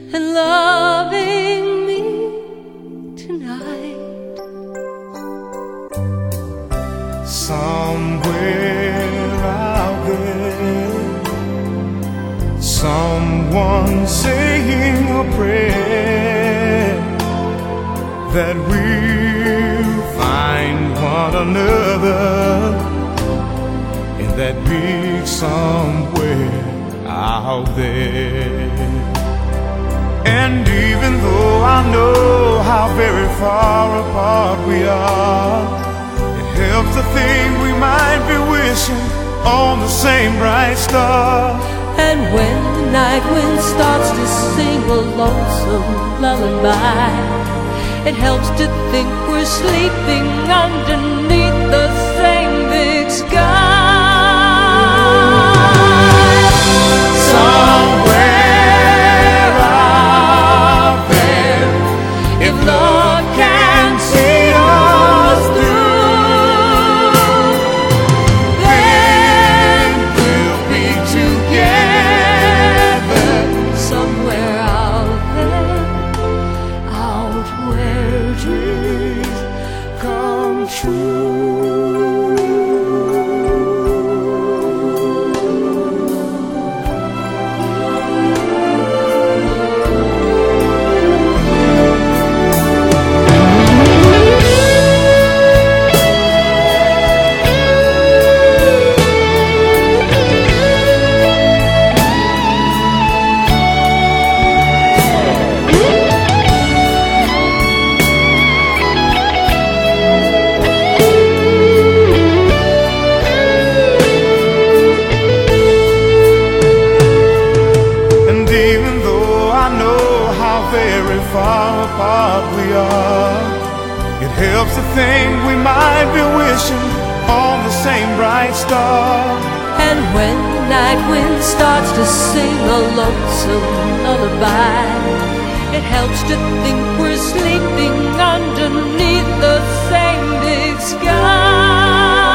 and loving me tonight. Somewhere out there, someone saying a prayer that we'll find one another in that big somewhere out there. And even though I know how very far apart we are, it helps to think we might be wishing on the same bright star. And when the night wind starts to sing a lonesome lullaby, it helps to think we're sleeping underneath the same big sky. Somewhere out there, if love can see us through, then we'll be together. Somewhere out there, out where dreams Come true. Very far apart we are, it helps to think we might be wishing on the same bright star. And when the night wind starts to sing a lonesome lullaby, it helps to think we're sleeping underneath the same big sky.